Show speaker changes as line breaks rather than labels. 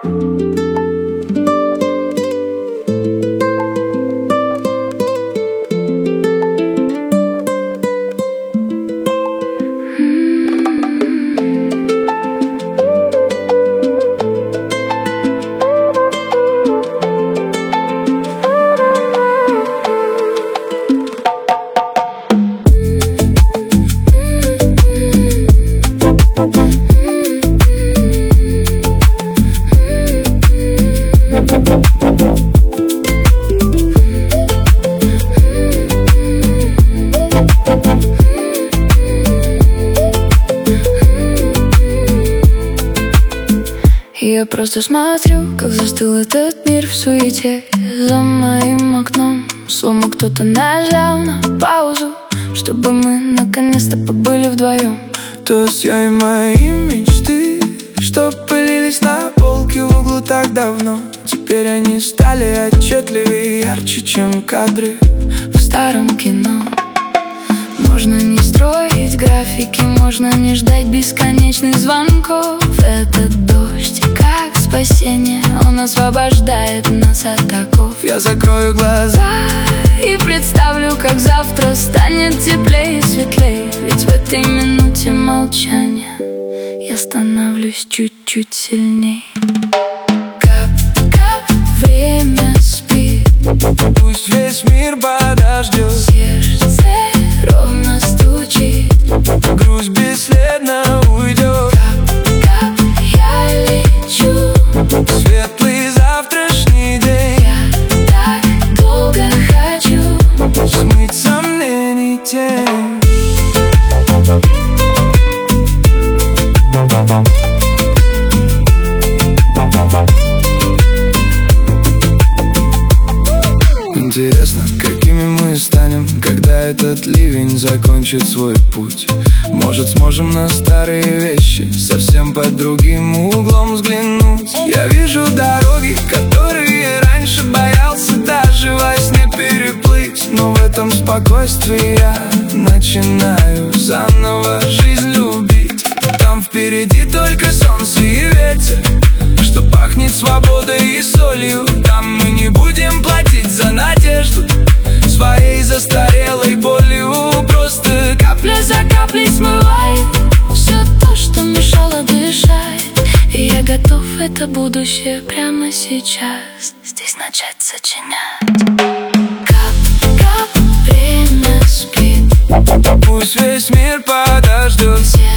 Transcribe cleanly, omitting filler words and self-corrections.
Я просто смотрю, как застыл этот мир в суете. За моим окном словно кто-то нажал на паузу, чтобы мы наконец-то побыли вдвоем.
То есть я и мои мечты, что пылились на полке в углу так давно, теперь они стали отчетливее, ярче, чем кадры
в старом кино. Можно не строить графики, можно не ждать бесконечных звонков. Этот дождь как спасение, он освобождает нас от оков.
Я закрою глаза
и представлю, как завтра станет теплее и светлее. Ведь в этой минуте молчания я становлюсь чуть-чуть сильней. Кап-кап, время спит,
пусть весь мир подождет.
Сердце ровно стучит,
грусть бесследно уйдет.
Кап-кап, я лечу
в светлый завтрашний день.
Я так долго хочу
смыть сомнений тень. Интересно, какими мы станем, когда этот ливень закончит свой путь. Может, сможем на старые вещи совсем под другим углом взглянуть. Я вижу дороги, которые раньше боялся даже во сне переплыть. Но в этом спокойствии я начинаю заново жизнь любить. Там впереди только солнце и ветер, что пахнет свободой и солью. Там мы не будем платить за надежду своей застарелой болью. Просто капля за каплей смывает
все то, что мешало дышать. И я готов это будущее прямо сейчас здесь начать сочинять. Кап-кап, время спит,
пусть весь мир подождет.